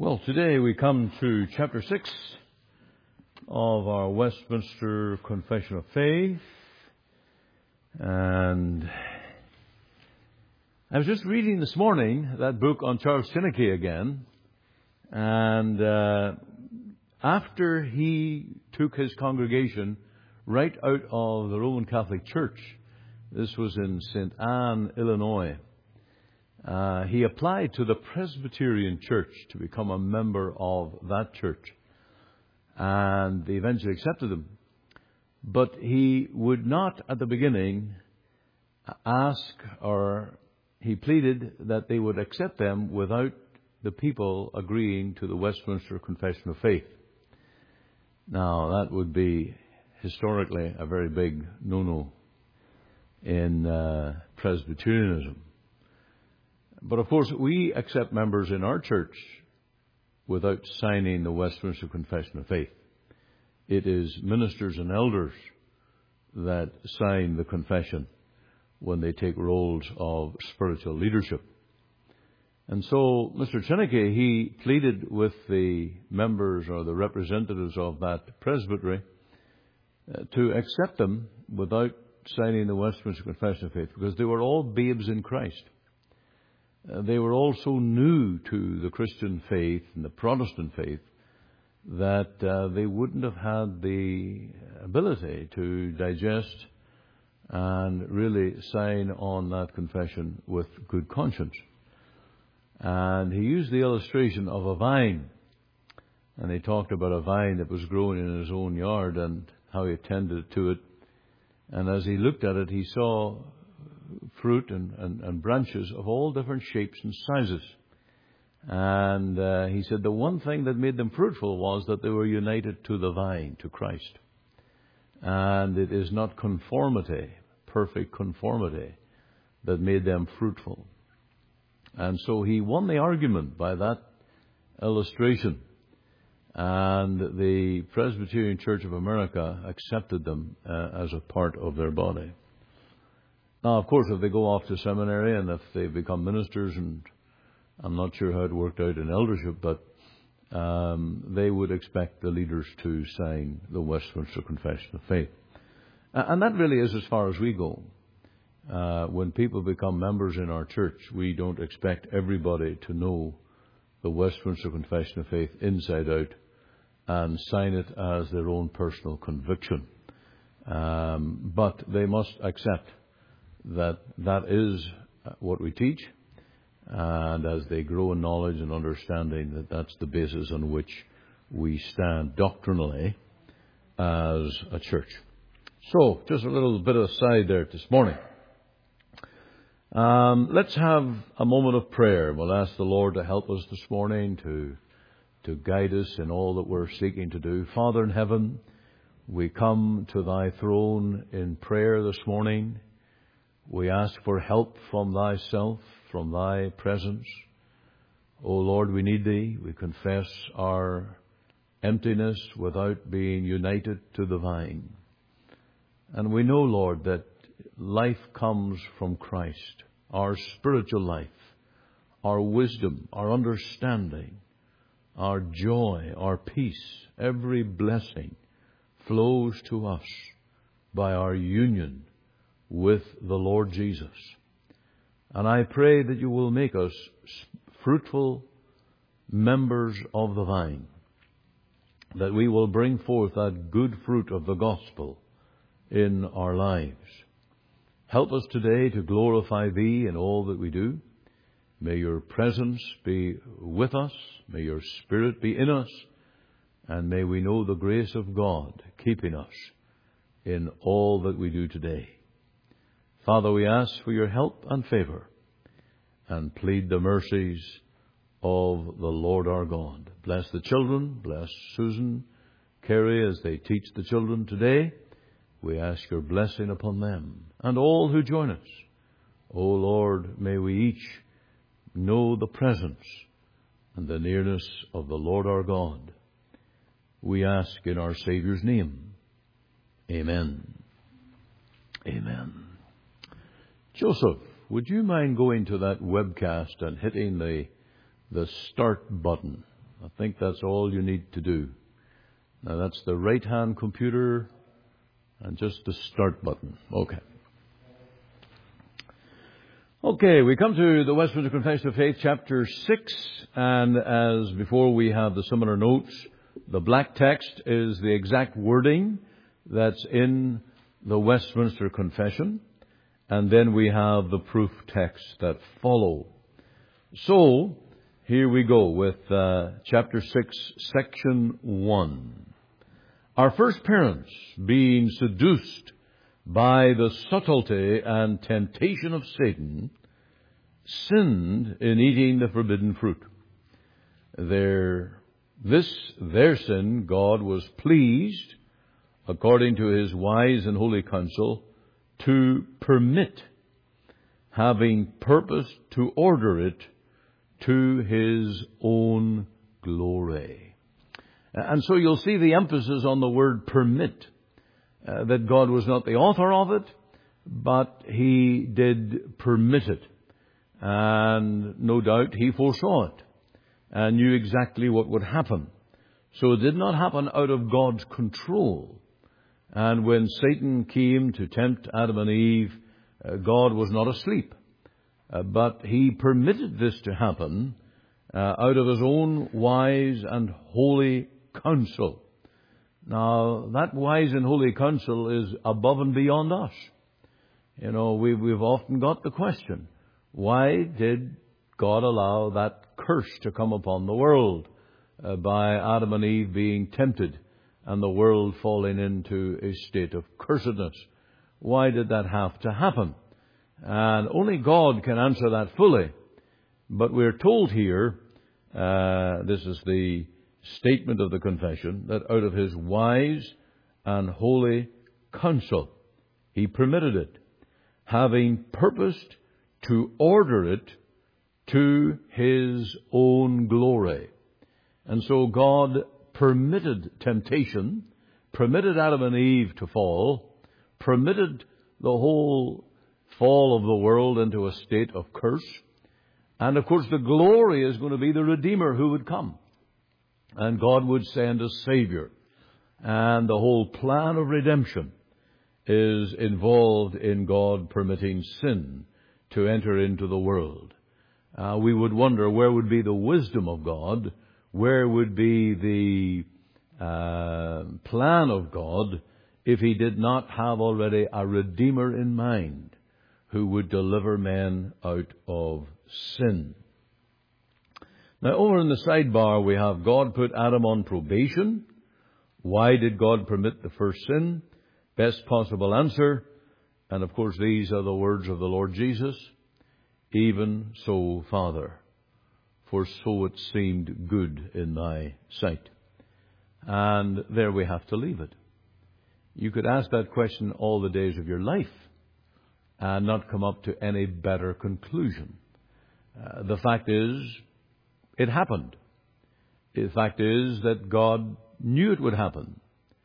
Well, today we come to chapter 6 of our Westminster Confession of Faith. And I was just reading this morning that book on Charles Finney again. And after he took his congregation right out of the Roman Catholic Church, this was in St. Anne, Illinois, he applied to the Presbyterian Church to become a member of that church. And they eventually accepted him. But he would not at the beginning ask, or he pleaded that they would accept them without the people agreeing to the Westminster Confession of Faith. Now, that would be historically a very big no-no in Presbyterianism. But of course, we accept members in our church without signing the Westminster Confession of Faith. It is ministers and elders that sign the confession when they take roles of spiritual leadership. And so, Mr. Chineke, he pleaded with the members or the representatives of that presbytery to accept them without signing the Westminster Confession of Faith, because they were all babes in Christ. They were all so new to the Christian faith and the Protestant faith that they wouldn't have had the ability to digest and really sign on that confession with good conscience. And he used the illustration of a vine. And he talked about a vine that was growing in his own yard and how he attended to it. And as he looked at it, he saw fruit and branches of all different shapes and sizes. And he said the one thing that made them fruitful was that they were united to the vine, to Christ. And it is not conformity, perfect conformity, that made them fruitful. And so he won the argument by that illustration. And the Presbyterian Church of America accepted them as a part of their body. Now, of course, if they go off to seminary and if they become ministers, and I'm not sure how it worked out in eldership, but they would expect the leaders to sign the Westminster Confession of Faith. And that really is as far as we go. When people become members in our church, we don't expect everybody to know the Westminster Confession of Faith inside out and sign it as their own personal conviction. But they must accept that is what we teach, and as they grow in knowledge and understanding, that's the basis on which we stand doctrinally as a church. So, just a little bit of aside there this morning. Let's have a moment of prayer. We'll ask the Lord to help us this morning, to guide us in all that we're seeking to do. Father in heaven, we come to thy throne in prayer this morning. We ask for help from thyself, from thy presence. O Lord, we need thee. We confess our emptiness without being united to the vine. And we know, Lord, that life comes from Christ, our spiritual life, our wisdom, our understanding, our joy, our peace, every blessing flows to us by our union with the Lord Jesus. And I pray that you will make us fruitful members of the vine, that we will bring forth that good fruit of the gospel in our lives. Help us today to glorify thee in all that we do. May your presence be with us. May your Spirit be in us. And may we know the grace of God keeping us in all that we do today. Father, we ask for your help and favor and plead the mercies of the Lord our God. Bless the children. Bless Susan, Carrie, as they teach the children today. We ask your blessing upon them and all who join us. O Lord, may we each know the presence and the nearness of the Lord our God. We ask in our Saviour's name. Amen. Amen. Joseph, would you mind going to that webcast and hitting the start button? I think that's all you need to do. Now that's the right-hand computer and just the start button. Okay, we come to the Westminster Confession of Faith, chapter 6, and as before we have the similar notes, the black text is the exact wording that's in the Westminster Confession, and then we have the proof texts that follow. So, here we go with chapter 6, section 1. Our first parents, being seduced by the subtlety and temptation of Satan, sinned in eating the forbidden fruit. Their sin, God was pleased, according to His wise and holy counsel, to permit, having purposed to order it to His own glory. And so you'll see the emphasis on the word permit, that God was not the author of it, but He did permit it. And no doubt He foresaw it and knew exactly what would happen. So it did not happen out of God's control. And when Satan came to tempt Adam and Eve, God was not asleep. But He permitted this to happen out of His own wise and holy counsel. Now, that wise and holy counsel is above and beyond us. You know, we've often got the question, why did God allow that curse to come upon the world by Adam and Eve being tempted and the world falling into a state of cursedness? Why did that have to happen? And only God can answer that fully. But we're told here, this is the statement of the confession, that out of His wise and holy counsel, He permitted it, having purposed to order it to His own glory. And so God permitted temptation, permitted Adam and Eve to fall, permitted the whole fall of the world into a state of curse. And of course the glory is going to be the Redeemer who would come. And God would send a Savior. And the whole plan of redemption is involved in God permitting sin to enter into the world. We would wonder where would be the wisdom of God, where would be the plan of God if He did not have already a Redeemer in mind who would deliver men out of sin. Now, over in the sidebar, we have God put Adam on probation. Why did God permit the first sin? Best possible answer. And of course, these are the words of the Lord Jesus. Even so, Father, for so it seemed good in Thy sight. And there we have to leave it. You could ask that question all the days of your life and not come up to any better conclusion. The fact is, it happened. The fact is that God knew it would happen.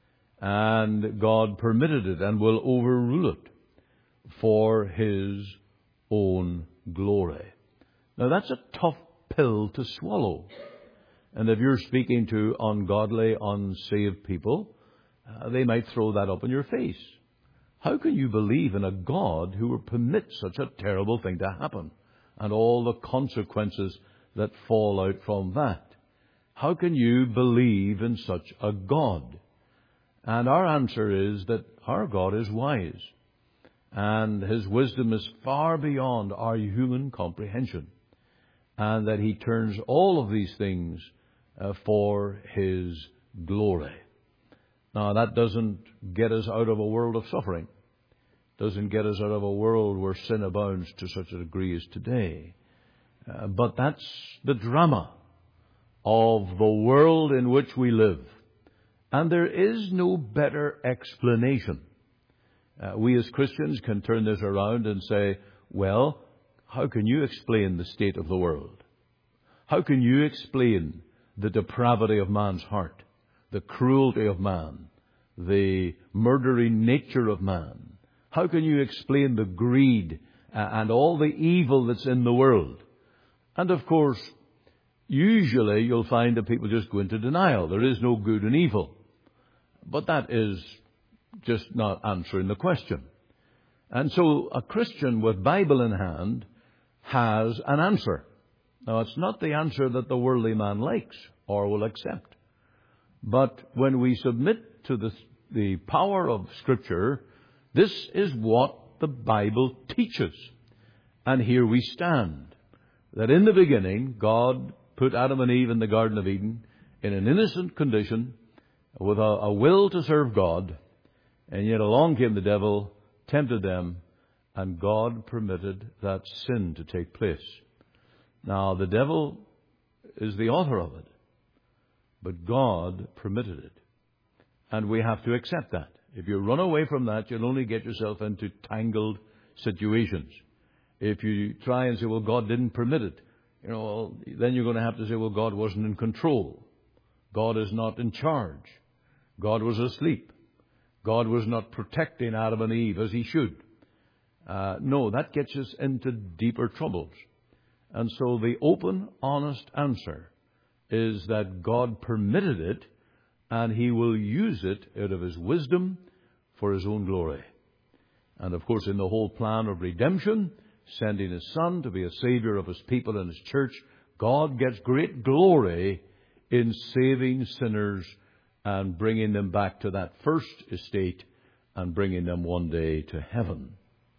And God permitted it and will overrule it for His own glory. Now that's a tough pill to swallow. And if you're speaking to ungodly, unsaved people, they might throw that up in your face. How can you believe in a God who will permit such a terrible thing to happen and all the consequences that fall out from that? How can you believe in such a God? And our answer is that our God is wise, and His wisdom is far beyond our human comprehension, and that He turns all of these things for His glory. Now, that doesn't get us out of a world of suffering, doesn't get us out of a world where sin abounds to such a degree as today. But that's the drama of the world in which we live. And there is no better explanation. We as Christians can turn this around and say, well, how can you explain the state of the world? How can you explain the depravity of man's heart, the cruelty of man, the murdering nature of man? How can you explain the greed and all the evil that's in the world? And of course, usually you'll find that people just go into denial. There is no good and evil. But that is just not answering the question. And so a Christian with Bible in hand has an answer. Now, it's not the answer that the worldly man likes or will accept. But when we submit to the power of Scripture, this is what the Bible teaches. And here we stand. That in the beginning, God put Adam and Eve in the Garden of Eden in an innocent condition with a will to serve God. And yet along came the devil, tempted them, and God permitted that sin to take place. Now, the devil is the author of it, but God permitted it. And we have to accept that. If you run away from that, you'll only get yourself into tangled situations. If you try and say, well, God didn't permit it, then you're going to have to say, well, God wasn't in control. God is not in charge. God was asleep. God was not protecting Adam and Eve as He should. No, that gets us into deeper troubles. And so the open, honest answer is that God permitted it, and He will use it out of His wisdom for His own glory. And of course, in the whole plan of redemption, sending His Son to be a Savior of His people and His church, God gets great glory in saving sinners and bringing them back to that first estate and bringing them one day to heaven.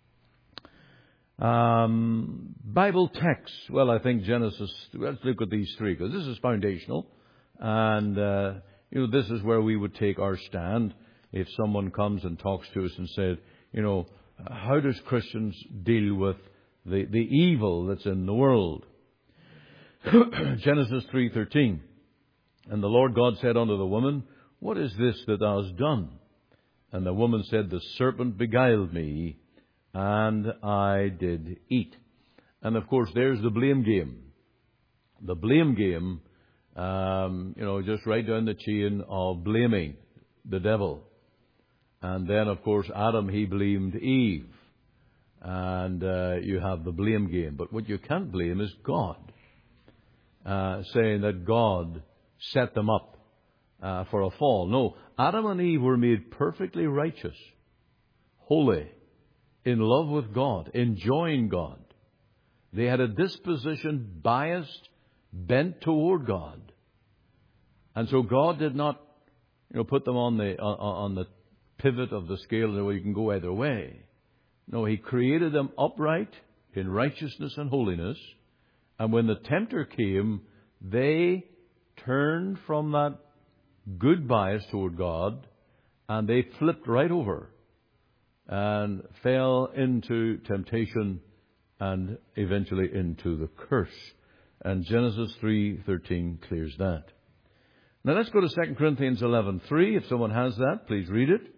Bible texts. Well, I think Genesis, let's look at these three, because this is foundational. And, this is where we would take our stand if someone comes and talks to us and said, how does Christians deal with the evil that's in the world? Genesis 3:13. And the Lord God said unto the woman, what is this that thou hast done? And the woman said, the serpent beguiled me, and I did eat. And of course, there's the blame game. The blame game, just right down the chain of blaming the devil. And then, of course, Adam, he blamed Eve. And you have the blame game. But what you can't blame is God, saying that God set them up for a fall. No, Adam and Eve were made perfectly righteous, holy, in love with God, enjoying God. They had a disposition biased, bent toward God. And so God did not, put them on the pivot of the scale where you can go either way. No, He created them upright in righteousness and holiness. And when the tempter came, they turned from that good bias toward God, and they flipped right over and fell into temptation and eventually into the curse. And Genesis 3:13 clears that. Now let's go to 2 Corinthians 11:3. If someone has that, please read it.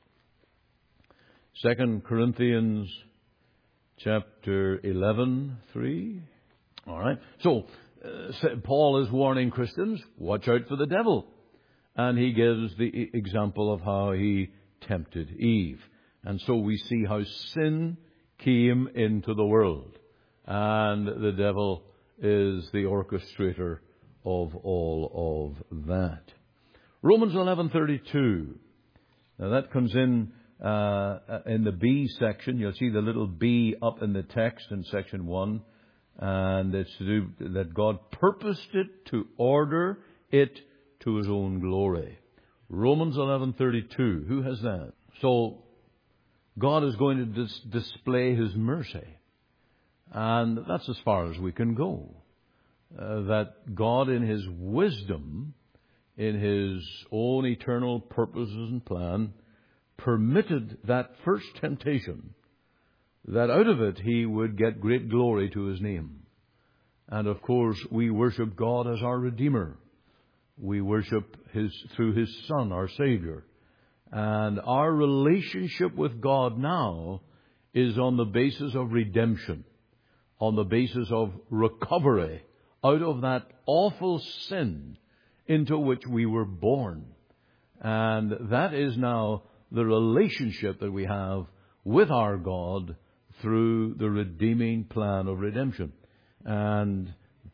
2 Corinthians chapter 11:3. All right. So Paul is warning Christians, watch out for the devil. And he gives the example of how he tempted Eve. And so we see how sin came into the world. And the devil is the orchestrator of all of that. Romans 11:32. Now that comes in the B section. You'll see the little B up in the text in section 1. And it's to do that God purposed it to order it to His own glory. Romans 11:32. Who has that? So God is going to display His mercy. And that's as far as we can go. That God in His wisdom, in His own eternal purposes and plan, permitted that first temptation, that out of it He would get great glory to His name. And of course, we worship God as our Redeemer. We worship through His Son, our Savior. And our relationship with God now is on the basis of redemption, on the basis of recovery out of that awful sin into which we were born. And that is now the relationship that we have with our God through the redeeming plan of redemption. And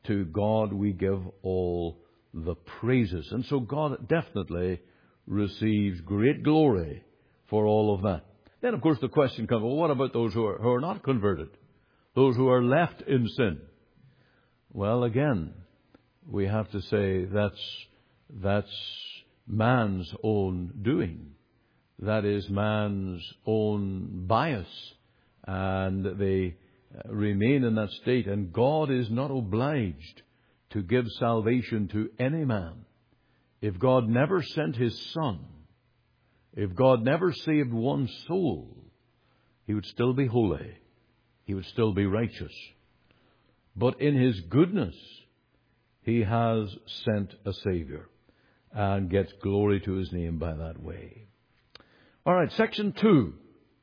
To God we give all the praises. And so God definitely receives great glory for all of that. Then, of course, the question comes, well, what about those who are not converted? Those who are left in sin? Well, again, we have to say that's man's own doing. That is man's own bias. And they remain in that state. And God is not obliged to give salvation to any man. If God never sent His Son, if God never saved one soul, He would still be holy. He would still be righteous. But in His goodness, He has sent a Savior and gets glory to His name by that way. All right, section 2.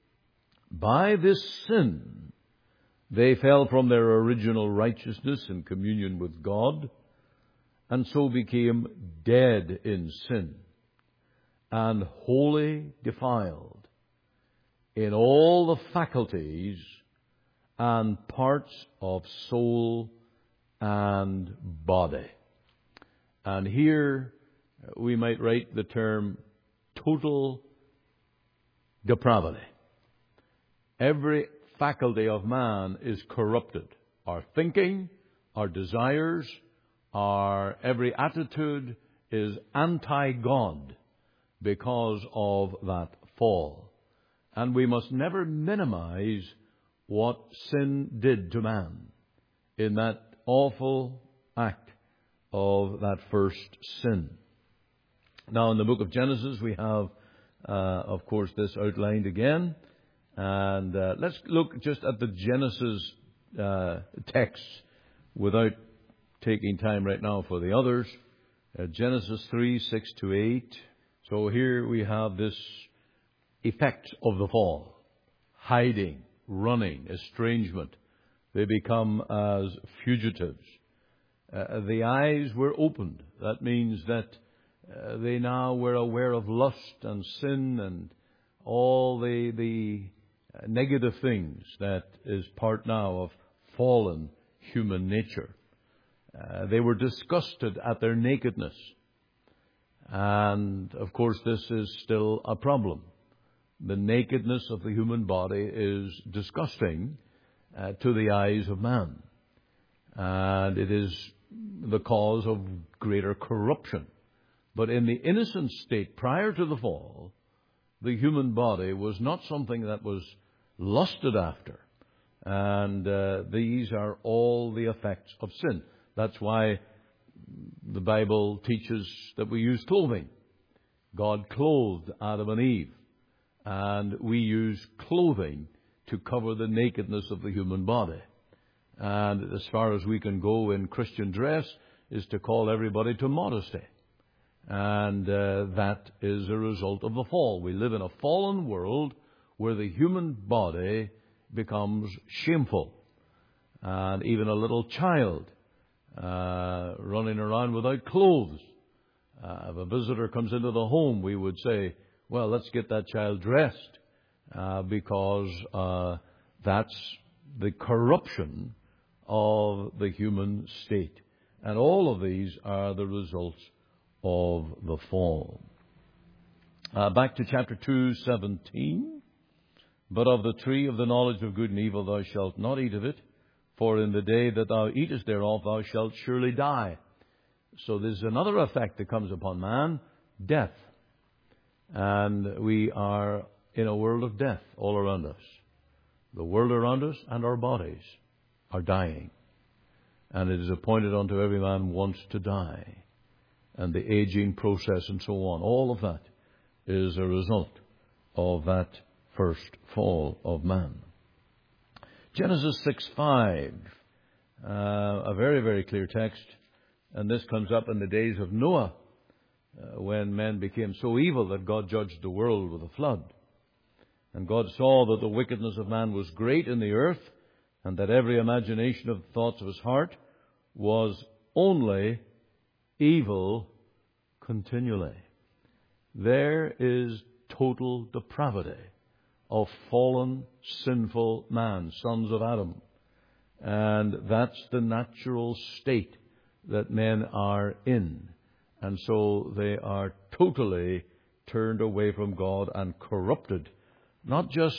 By this sin, they fell from their original righteousness and communion with God, and so became dead in sin, and wholly defiled in all the faculties and parts of soul and body. And here we might write the term total depravity. Every faculty of man is corrupted. Our thinking, our desires, our every attitude is anti-God because of that fall. And we must never minimize what sin did to man in that awful act of that first sin. Now, in the book of Genesis, we have, of course, this outlined again. And let's look just at the Genesis text without taking time right now for the others. Genesis 3:6-8. So here we have this effect of the fall. Hiding, running, estrangement. They become as fugitives. The eyes were opened. That means that they now were aware of lust and sin and all the negative things that is part now of fallen human nature. They were disgusted at their nakedness. And, of course, this is still a problem. The nakedness of the human body is disgusting to the eyes of man. And it is the cause of greater corruption. But in the innocent state prior to the fall, the human body was not something that was lusted after. And these are all the effects of sin. That's why the Bible teaches that we use clothing. God clothed Adam and Eve. And we use clothing to cover the nakedness of the human body. And as far as we can go in Christian dress is to call everybody to modesty. And that is a result of the fall. We live in a fallen world where the human body becomes shameful. And even a little child running around without clothes. If a visitor comes into the home, we would say, well, let's get that child dressed because that's the corruption of the human state. And all of these are the results of the fall. Back to chapter 2:17. But of the tree of the knowledge of good and evil thou shalt not eat of it, for in the day that thou eatest thereof thou shalt surely die. So there's another effect that comes upon man, death. And we are in a world of death all around us. The world around us and our bodies are dying. And it is appointed unto every man once to die. And the aging process and so on, all of that is a result of that first fall of man. Genesis 6:5, a very, very clear text. And this comes up in the days of Noah, when men became so evil that God judged the world with a flood. And God saw that the wickedness of man was great in the earth, and that every imagination of the thoughts of his heart was only evil continually. There is total depravity of fallen, sinful man, sons of Adam. And that's the natural state that men are in. And so they are totally turned away from God and corrupted. Not just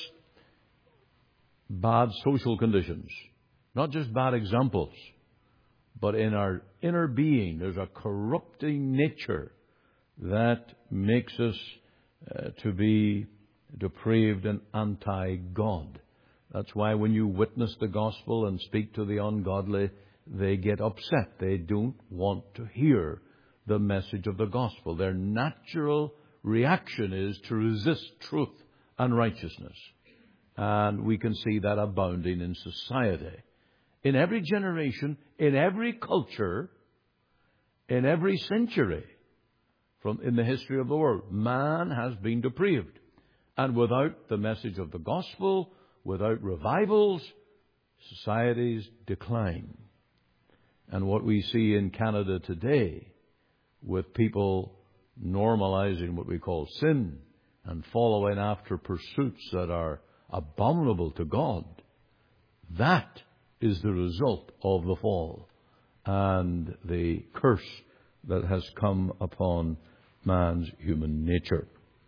bad social conditions, not just bad examples, but in our inner being there's a corrupting nature that makes us to be depraved and anti-God. That's why when you witness the gospel and speak to the ungodly, they get upset. They don't want to hear the message of the gospel. Their natural reaction is to resist truth and righteousness. And we can see that abounding in society. In every generation, in every culture, in every century, in the history of the world, man has been depraved. And without the message of the gospel, without revivals, societies decline. And what we see in Canada today, with people normalizing what we call sin and following after pursuits that are abominable to God, that is the result of the fall and the curse that has come upon man's human nature.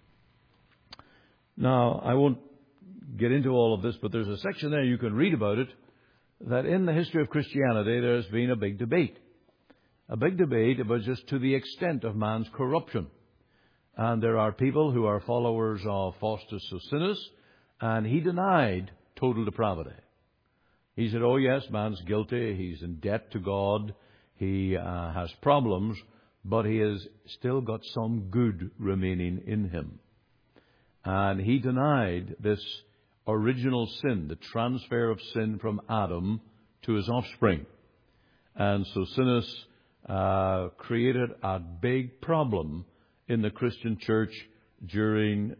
Now, I won't get into all of this, but there's a section there, you can read about it, that in the history of Christianity there's been a big debate. A big debate about just to the extent of man's corruption. And there are people who are followers of Faustus Socinus, and he denied total depravity. He said, oh yes, man's guilty, he's in debt to God, he has problems, but he has still got some good remaining in him. And he denied this original sin, the transfer of sin from Adam to his offspring. And Socinus created a big problem in the Christian church during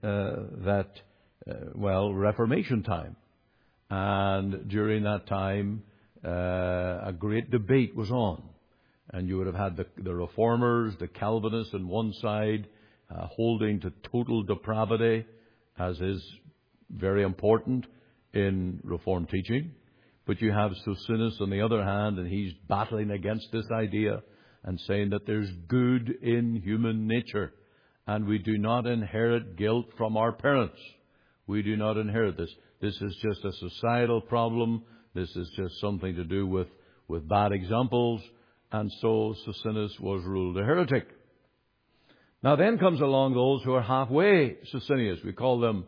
Reformation time. And during that time, a great debate was on. And you would have had the Reformers, the Calvinists on one side, holding to total depravity, as is very important in Reformed teaching. But you have Socinus on the other hand, and he's battling against this idea and saying that there's good in human nature. And we do not inherit guilt from our parents. We do not inherit this. This is just a societal problem. This is just something to do with bad examples. And so Socinus was ruled a heretic. Now then comes along those who are halfway Socinians. We call them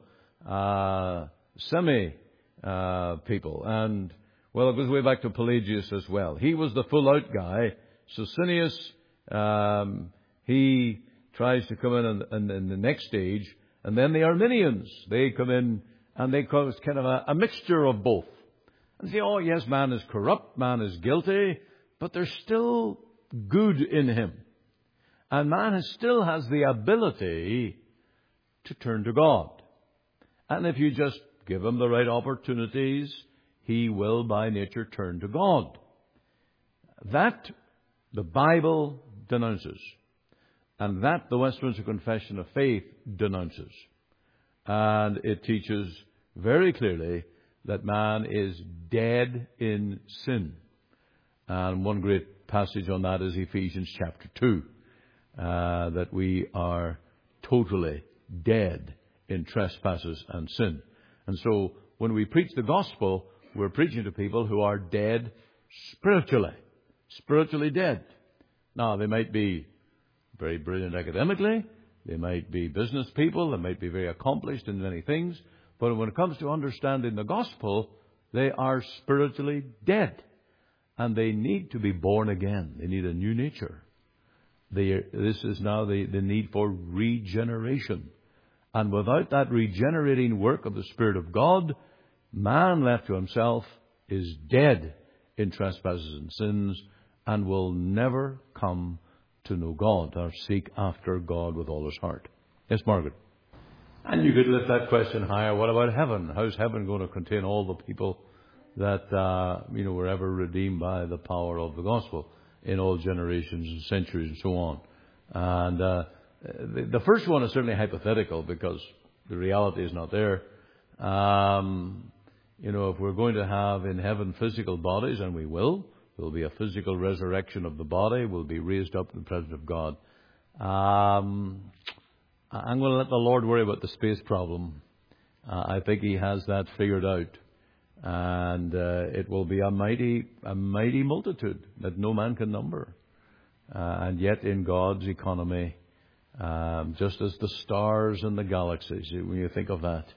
semi-people. And, well, it goes way back to Pelagius as well. He was the full-out guy. Socinius, he tries to come in the next stage. And then the Arminians, they come in and they cause kind of a mixture of both. And say, oh yes, man is corrupt, man is guilty, but there's still good in him. And man still has the ability to turn to God. And if you just give him the right opportunities, he will by nature turn to God. That the Bible denounces. And that the Westminster Confession of Faith denounces. And it teaches very clearly that man is dead in sin. And one great passage on that is Ephesians chapter 2. That we are totally dead in trespasses and sin. And so when we preach the gospel, we're preaching to people who are dead spiritually dead. Now, they might be very brilliant academically, they might be business people, they might be very accomplished in many things, but when it comes to understanding the gospel, they are spiritually dead. And they need to be born again. They need a new nature. This is now the need for regeneration. And without that regenerating work of the Spirit of God, man left to himself is dead in trespasses and sins and will never come to know God or seek after God with all his heart. Yes, Margaret. And you could lift that question higher. What about heaven? How's heaven going to contain all the people that were ever redeemed by the power of the gospel in all generations and centuries and so on? And the first one is certainly hypothetical because the reality is not there. If we're going to have in heaven physical bodies, and we will, there'll be a physical resurrection of the body. We'll be raised up in the presence of God. I'm going to let the Lord worry about the space problem. I think He has that figured out. And it will be a mighty multitude that no man can number. And yet in God's economy, just as the stars in the galaxies, when you think of that,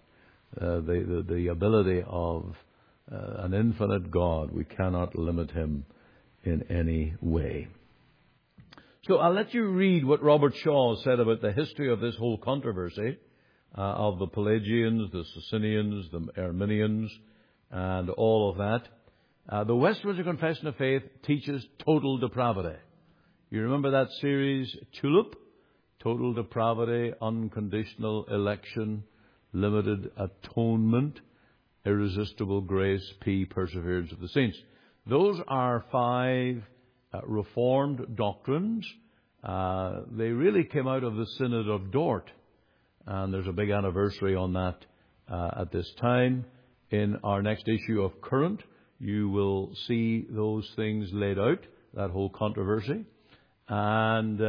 the ability of an infinite God, we cannot limit Him in any way. So I'll let you read what Robert Shaw said about the history of this whole controversy of the Pelagians, the Socinians, the Arminians, and all of that. The Westminster Confession of Faith teaches total depravity. You remember that series, Tulip? Total depravity, unconditional election, limited atonement, irresistible grace, P, perseverance of the saints. Those are 5 Reformed doctrines. They really came out of the Synod of Dort. And there's a big anniversary on that at this time. In our next issue of Current, you will see those things laid out, that whole controversy. And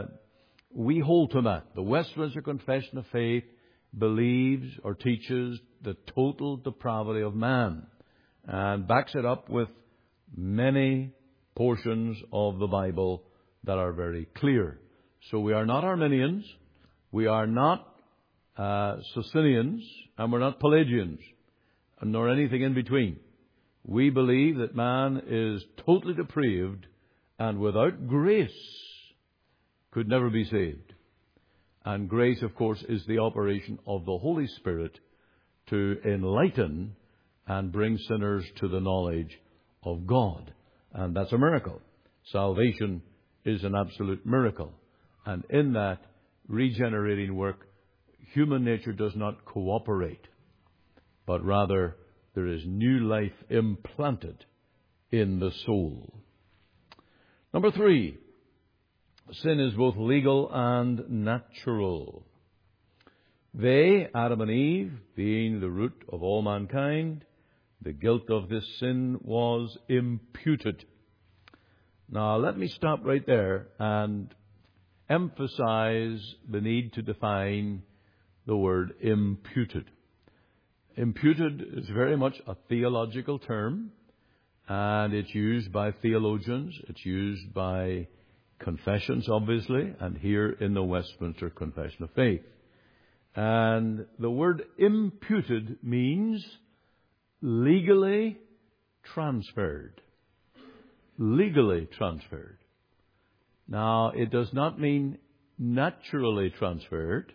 we hold to that. The Westminster Confession of Faith believes or teaches the total depravity of man and backs it up with many portions of the Bible that are very clear. So we are not Arminians, we are not Socinians, and we're not Pelagians, nor anything in between. We believe that man is totally depraved and without grace could never be saved. And grace, of course, is the operation of the Holy Spirit to enlighten and bring sinners to the knowledge of God. And that's a miracle. Salvation is an absolute miracle. And in that regenerating work, human nature does not cooperate, but rather there is new life implanted in the soul. Number 3, sin is both legal and natural. They, Adam and Eve, being the root of all mankind, the guilt of this sin was imputed. Now, let me stop right there and emphasize the need to define the word imputed. Imputed is very much a theological term, and it's used by theologians, it's used by confessions, obviously, and here in the Westminster Confession of Faith. And the word imputed means legally transferred. Legally transferred. Now, it does not mean naturally transferred,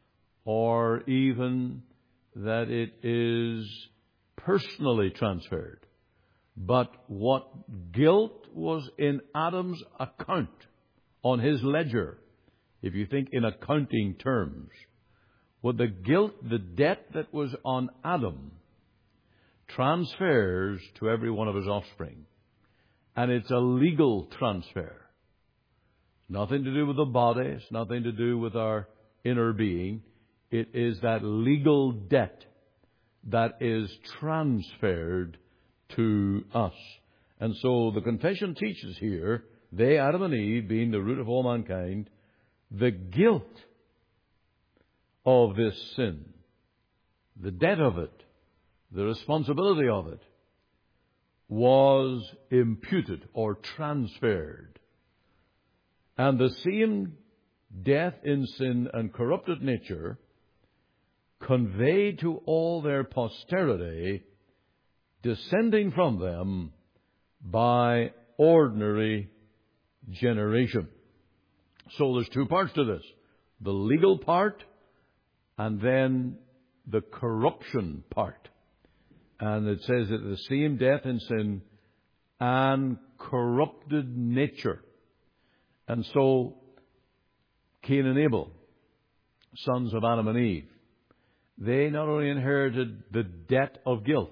or even that it is personally transferred. But what guilt was in Adam's account, on his ledger, if you think in accounting terms, what the guilt, the debt that was on Adam, transfers to every one of his offspring. And it's a legal transfer. Nothing to do with the body. It's nothing to do with our inner being. It is that legal debt that is transferred to us. And so the confession teaches here, they, Adam and Eve, being the root of all mankind, the guilt of this sin, the debt of it, the responsibility of it, was imputed or transferred. And the same death in sin and corrupted nature conveyed to all their posterity, descending from them by ordinary generation. So there's 2 parts to this. The legal part and then the corruption part. And it says that the same death in sin and corrupted nature. And so Cain and Abel, sons of Adam and Eve, they not only inherited the debt of guilt,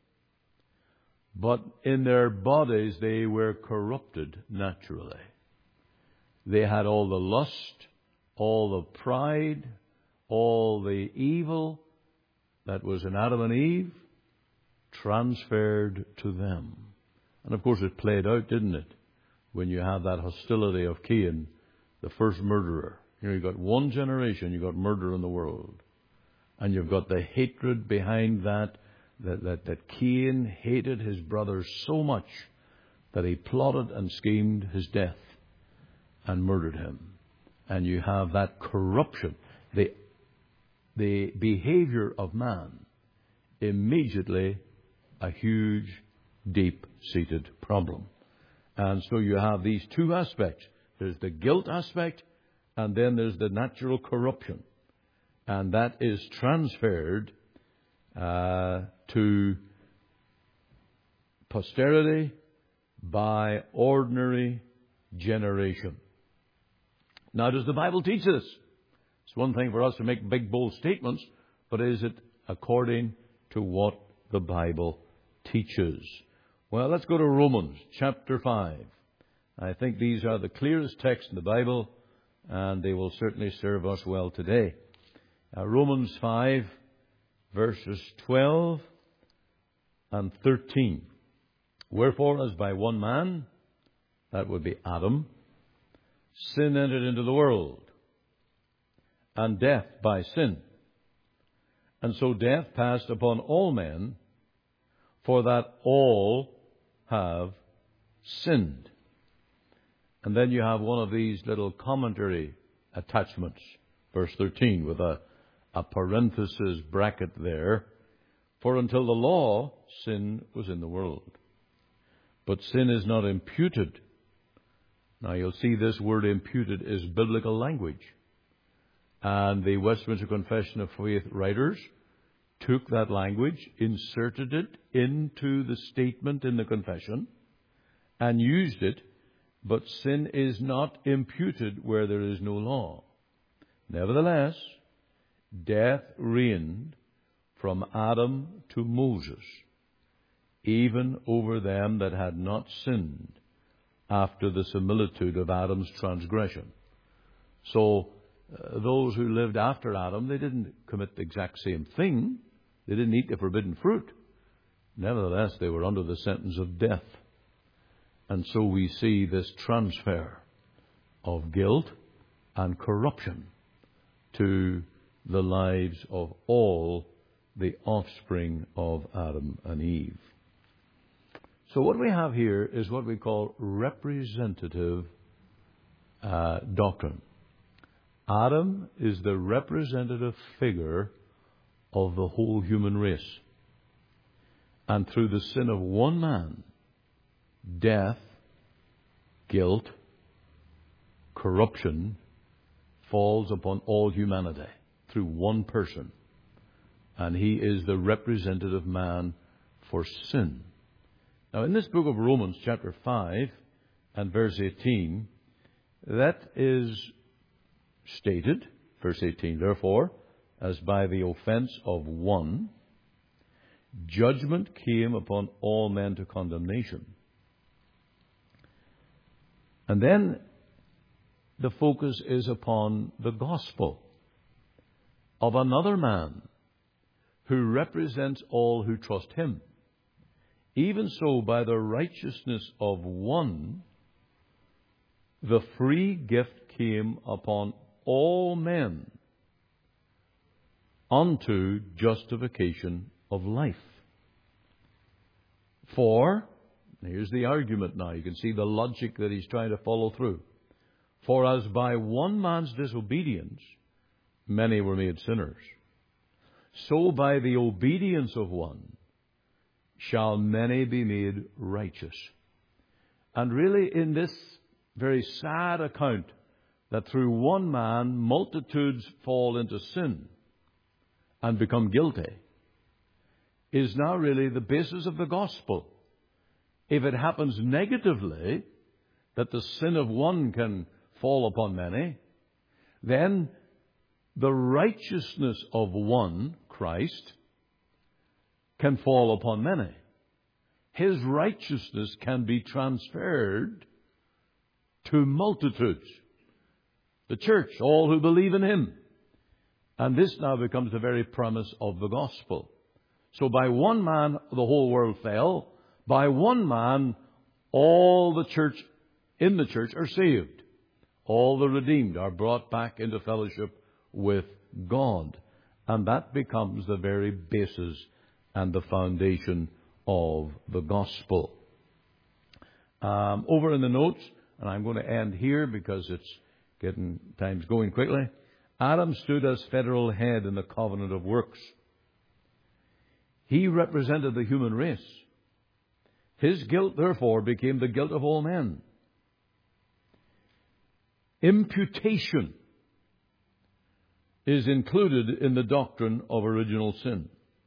but in their bodies they were corrupted naturally. They had all the lust, all the pride, all the evil that was in Adam and Eve, transferred to them. And of course it played out, didn't it? When you have that hostility of Cain, the first murderer. You've got one generation, you've got murder in the world. And you've got the hatred behind that Cain hated his brother so much that he plotted and schemed his death and murdered him. And you have that corruption, the behavior of man, immediately a huge, deep-seated problem. And so you have these two aspects. There's the guilt aspect, and then there's the natural corruption. And that is transferred to posterity by ordinary generation. Now, does the Bible teach this? It's one thing for us to make big, bold statements, but is it according to what the Bible teaches? Well, let's go to Romans chapter 5. I think these are the clearest texts in the Bible, and they will certainly serve us well today. Romans 5, verses 12 and 13. Wherefore, as by one man, that would be Adam, sin entered into the world, and death by sin. And so death passed upon all men, for that all have sinned. And then you have one of these little commentary attachments, verse 13, with a parenthesis bracket there. For until the law, sin was in the world. But sin is not imputed. Now you'll see this word imputed is biblical language. And the Westminster Confession of Faith writers took that language, inserted it into the statement in the confession, and used it, but sin is not imputed where there is no law. Nevertheless, death reigned from Adam to Moses, even over them that had not sinned, after the similitude of Adam's transgression. So, those who lived after Adam, they didn't commit the exact same thing. They didn't eat the forbidden fruit. Nevertheless, they were under the sentence of death. And so we see this transfer of guilt and corruption to the lives of all the offspring of Adam and Eve. So what we have here is what we call representative doctrine. Adam is the representative figure of the whole human race. And through the sin of one man, death, guilt, corruption falls upon all humanity through one person. And he is the representative man for sin. Now, in this book of Romans, chapter 5 and verse 18, that is stated, verse 18, therefore, as by the offense of one, judgment came upon all men to condemnation. And then the focus is upon the gospel of another man who represents all who trust him. Even so, by the righteousness of one, the free gift came upon all men unto justification of life. For, here's the argument now. You can see the logic that he's trying to follow through. For as by one man's disobedience many were made sinners, so by the obedience of one shall many be made righteous. And really, in this very sad account that through one man multitudes fall into sin and become guilty, is now really the basis of the gospel. If it happens negatively, that the sin of one can fall upon many, then the righteousness of one, Christ, can fall upon many. His righteousness can be transferred to multitudes. The church, all who believe in him. And this now becomes the very premise of the gospel. So by one man, the whole world fell. By one man, all the church in the church are saved. All the redeemed are brought back into fellowship with God. And that becomes the very basis and the foundation of the gospel. Over in the notes, and I'm going to end here because time's going quickly. Adam stood as federal head in the covenant of works. He represented the human race. His guilt, therefore, became the guilt of all men. Imputation is included in the doctrine of original sin.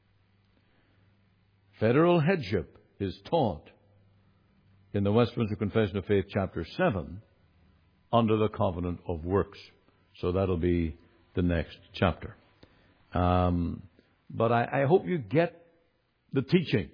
Federal headship is taught in the Westminster Confession of Faith, chapter 7, under the covenant of works. So that'll be the next chapter. But I hope you get the teaching.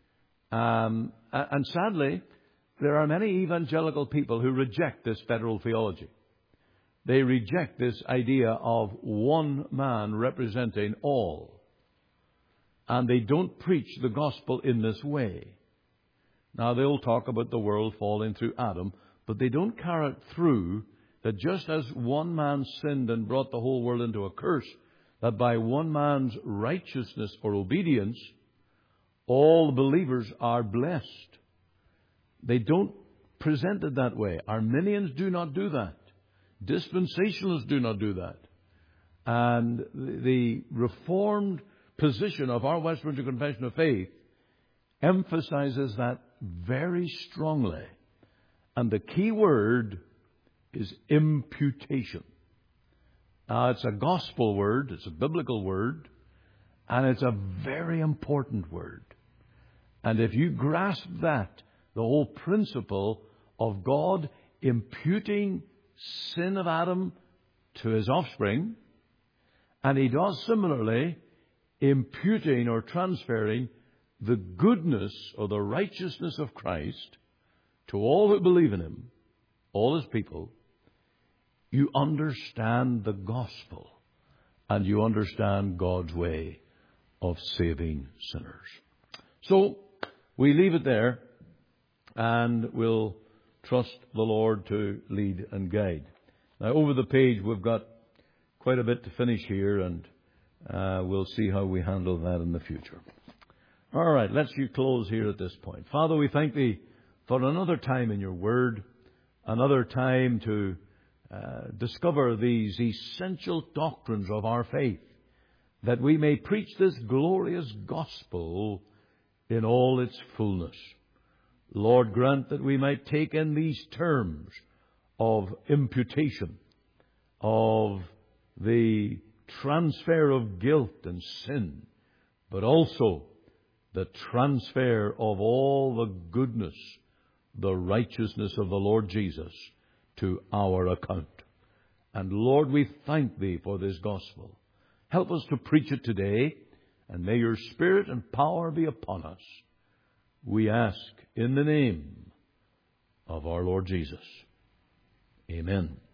And sadly, there are many evangelical people who reject this federal theology. They reject this idea of one man representing all. And they don't preach the gospel in this way. Now, they'll talk about the world falling through Adam, but they don't carry it through that just as one man sinned and brought the whole world into a curse, that by one man's righteousness or obedience, all believers are blessed. They don't present it that way. Arminians do not do that. Dispensationalists do not do that. And the Reformed position of our Westminster Confession of Faith emphasizes that very strongly. And the key word is imputation. Now, it's a gospel word, it's a biblical word, and it's a very important word. And if you grasp that, the whole principle of God imputing sin of Adam to his offspring, and he does similarly imputing or transferring the goodness or the righteousness of Christ to all who believe in him, all his people, you understand the gospel and you understand God's way of saving sinners. So we leave it there and we'll trust the Lord to lead and guide. Now, over the page, we've got quite a bit to finish here, and we'll see how we handle that in the future. All right, let's close here at this point. Father, we thank Thee for another time in Your Word, another time to discover these essential doctrines of our faith, that we may preach this glorious gospel in all its fullness. Lord, grant that we might take in these terms of imputation, of the transfer of guilt and sin, but also the transfer of all the goodness, the righteousness of the Lord Jesus to our account. And Lord, we thank Thee for this gospel. Help us to preach it today, and may Your Spirit and power be upon us. We ask in the name of our Lord Jesus. Amen.